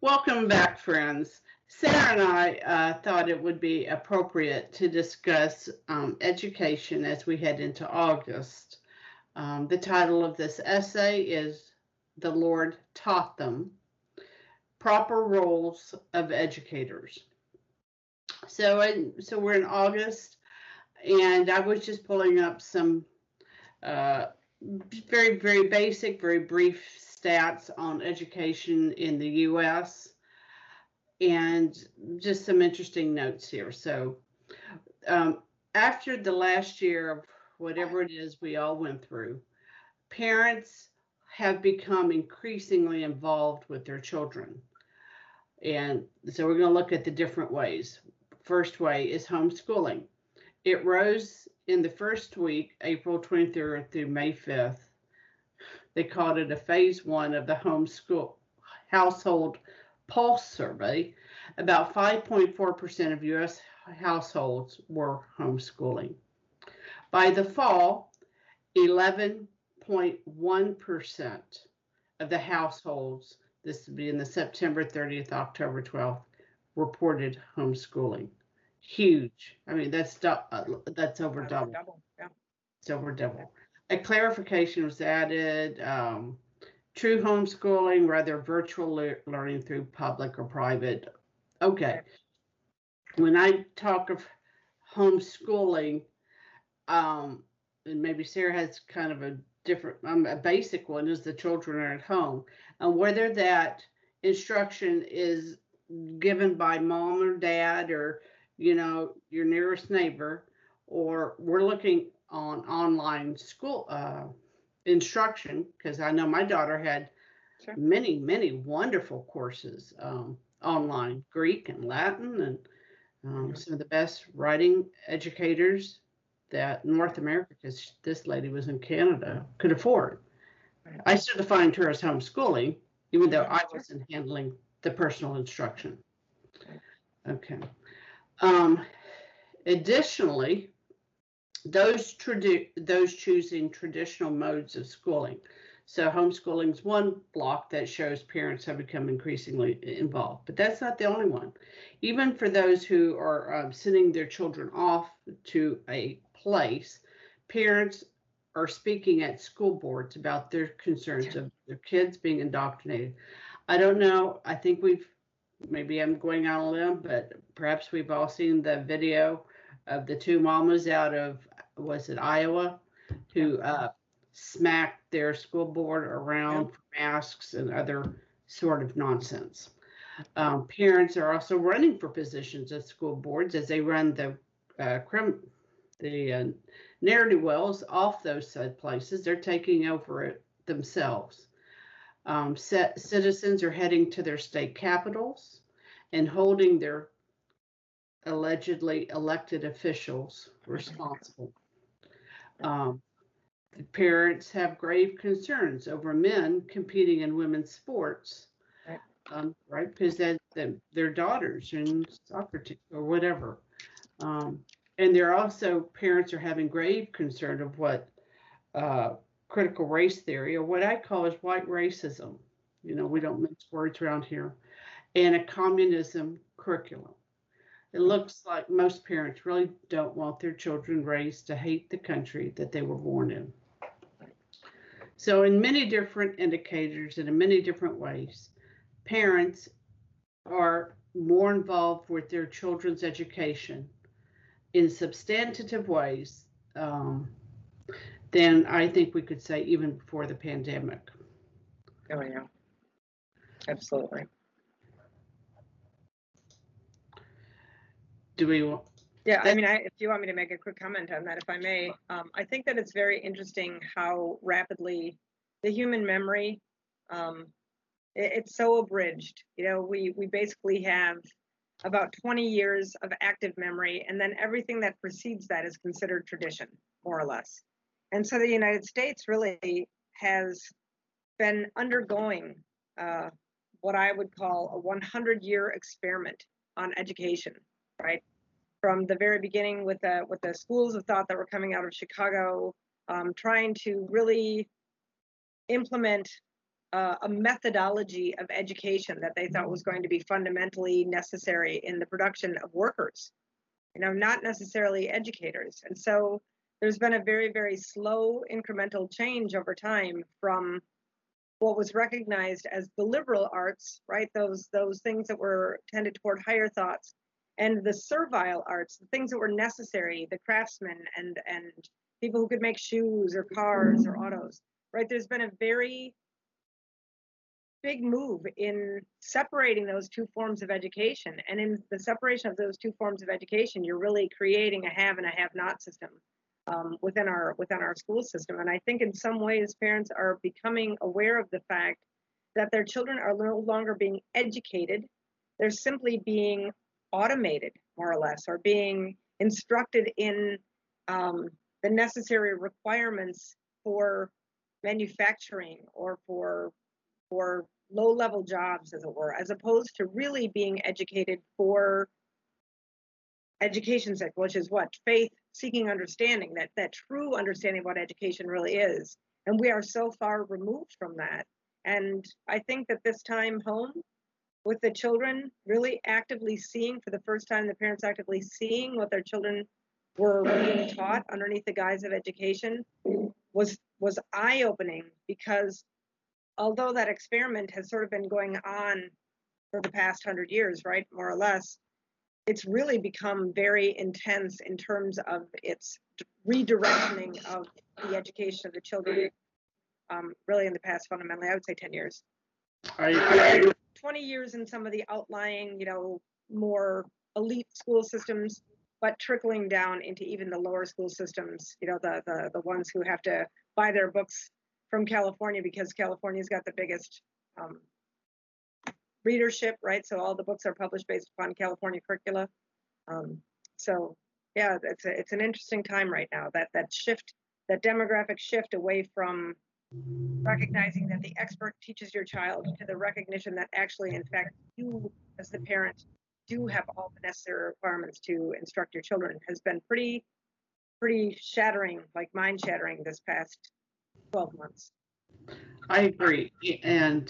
Welcome back, friends. Sarah and I thought it would be appropriate to discuss education as we head into August. The title of this essay is The Lord Taught Them, Proper Roles of Educators. So we're in August, and I was just pulling up some very, very basic, very brief stats on education in the U.S. and just some interesting notes here. So after the last year of whatever it is we all went through, parents have become increasingly involved with their children. And so we're going to look at the different ways. First way is homeschooling. It rose in the first week, April 23rd through May 5th. They called it a phase one of the homeschool household pulse survey. About 5.4% of U.S. households were homeschooling. By the fall, 11.1% of the households, this would be in the September 30th, October 12th, reported homeschooling. Huge. I mean, that's over double. Yeah. It's over double. A clarification was added. True homeschooling, rather virtual learning through public or private. Okay. When I talk of homeschooling, and maybe Sarah has kind of a different, a basic one is the children are at home. And whether that instruction is given by mom or dad or, your nearest neighbor, or we're looking on online school instruction, because I know my daughter had many, many wonderful courses online, Greek and Latin, and some of the best writing educators that North America, because this lady was in Canada, could afford. I still defined her as homeschooling, even though I wasn't handling the personal instruction. Okay. Additionally, those choosing traditional modes of schooling. So homeschooling is one block that shows parents have become increasingly involved, but that's not the only one. Even for those who are sending their children off to a place, parents are speaking at school boards about their concerns of their kids being indoctrinated. I don't know. I think maybe I'm going out on a limb, but perhaps we've all seen the video of the two mamas out of, was it Iowa, who smacked their school board around for masks and other sort of nonsense. Parents are also running for positions at school boards as they run the ne'er-do-wells off those said places. They're taking over it themselves. Citizens are heading to their state capitals and holding their allegedly elected officials responsible. The parents have grave concerns over men competing in women's sports, right? Because their daughters in soccer team or whatever. And parents are having grave concern of what critical race theory, or what I call is white racism. We don't mince words around here, and a communism curriculum. It looks like most parents really don't want their children raised to hate the country that they were born in. So in many different indicators and in many different ways, parents are more involved with their children's education in substantive ways than I think we could say even before the pandemic. Oh, yeah. Absolutely. Do we? Yeah, I mean, if you want me to make a quick comment on that, if I may, I think that it's very interesting how rapidly the human memory, it's so abridged. We basically have about 20 years of active memory, and then everything that precedes that is considered tradition, more or less. And so the United States really has been undergoing what I would call a 100-year experiment on education, right? From the very beginning with the schools of thought that were coming out of Chicago, trying to really implement a methodology of education that they thought was going to be fundamentally necessary in the production of workers, not necessarily educators. And so there's been a very, very slow incremental change over time from what was recognized as the liberal arts, right? Those things that were tended toward higher thoughts, and the servile arts, the things that were necessary, the craftsmen and people who could make shoes or cars or autos, right? There's been a very big move in separating those two forms of education. And in the separation of those two forms of education, you're really creating a have and a have-not system within our school system. And I think in some ways parents are becoming aware of the fact that their children are no longer being educated. They're simply being automated, more or less, or being instructed in the necessary requirements for manufacturing or for low-level jobs, as it were, as opposed to really being educated for education's sake, which is what? Faith, seeking understanding, that true understanding of what education really is. And we are so far removed from that. And I think that this time home with the children really actively seeing, for the first time, the parents actively seeing what their children were being taught underneath the guise of education was eye-opening, because although that experiment has sort of been going on for the past 100 years, right, more or less, it's really become very intense in terms of its redirectioning of the education of the children, really in the past, fundamentally, I would say 10 years. 20 years in some of the outlying, more elite school systems, but trickling down into even the lower school systems, the ones who have to buy their books from California because California's got the biggest readership, right? So all the books are published based upon California curricula. So yeah, it's an interesting time right now, that shift, that demographic shift away from recognizing that the expert teaches your child to the recognition that actually, in fact, you as the parent do have all the necessary requirements to instruct your children has been pretty shattering, like mind shattering this past 12 months. I agree. And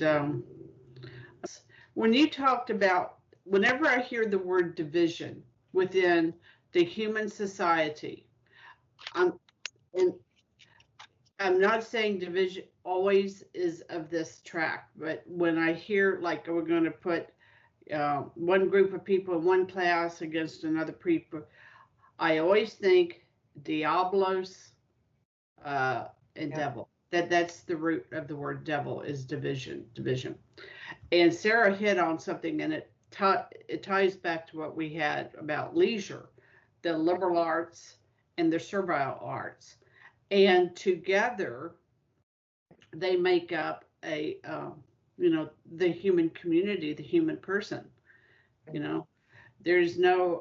when you talked about, whenever I hear the word division within the human society, I'm not saying division always is of this track, but when I hear like we're going to put one group of people in one class against another people, I always think Diablos and devil. That's the root of the word devil, is division. And Sarah hit on something, and it ties back to what we had about leisure, the liberal arts and the servile arts. And together, they make up the human community, the human person. There's no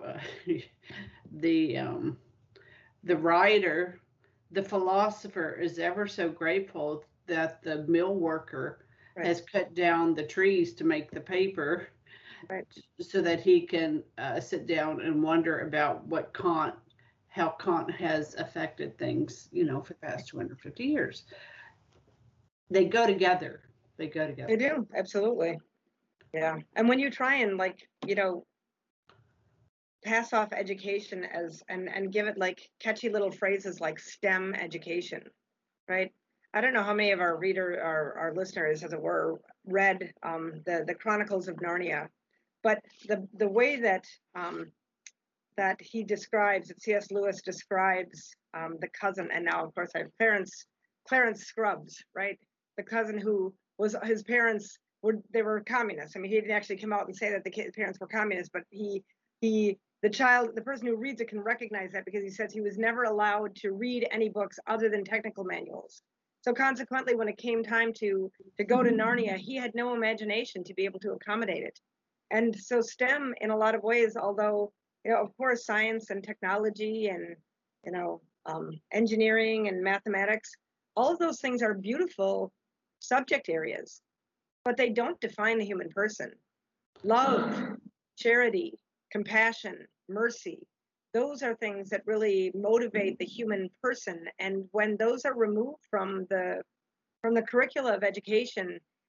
the writer, the philosopher is ever so grateful that the mill worker has cut down the trees to make the paper, so that he can sit down and wonder about how Kant has affected things, for the past 250 years. They go together. They do, absolutely. Yeah. And when you try and pass off education and give it like catchy little phrases like STEM education, right? I don't know how many of our listeners, as it were, read the Chronicles of Narnia, but the way that he describes, that C.S. Lewis describes the cousin, and now of course I have Clarence Scrubs, right? The cousin who was, his parents were communists. I mean, he didn't actually come out and say that the parents were communists, but the person who reads it can recognize that, because he says he was never allowed to read any books other than technical manuals. So consequently, when it came time to go to Narnia, he had no imagination to be able to accommodate it. And so STEM, in a lot of ways, although, of course, science and technology and, engineering and mathematics, all of those things are beautiful subject areas, but they don't define the human person. Love, charity, compassion, mercy, those are things that really motivate the human person. And when those are removed from the curricula of education,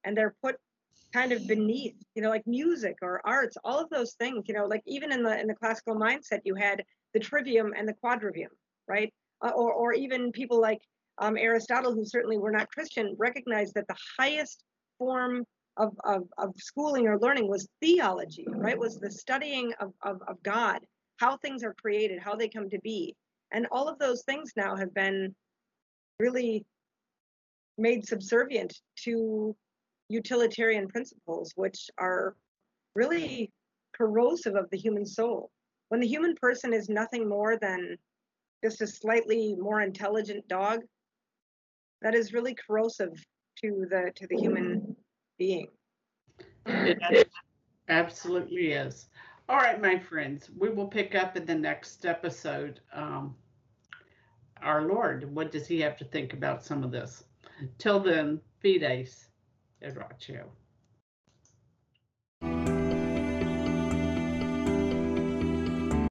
and they're put kind of beneath, like music or arts, all of those things, like even in the classical mindset, you had the trivium and the quadrivium, right? Or even people like Aristotle, who certainly were not Christian, recognized that the highest form of schooling or learning was theology, right? Was the studying of God, how things are created, how they come to be. And all of those things now have been really made subservient to utilitarian principles, which are really corrosive of the human soul. When the human person is nothing more than just a slightly more intelligent dog, that is really corrosive to the human being. It absolutely is. All right, my friends, we will pick up in the next episode. Our Lord, what does he have to think about some of this? Till then, fides et ratio.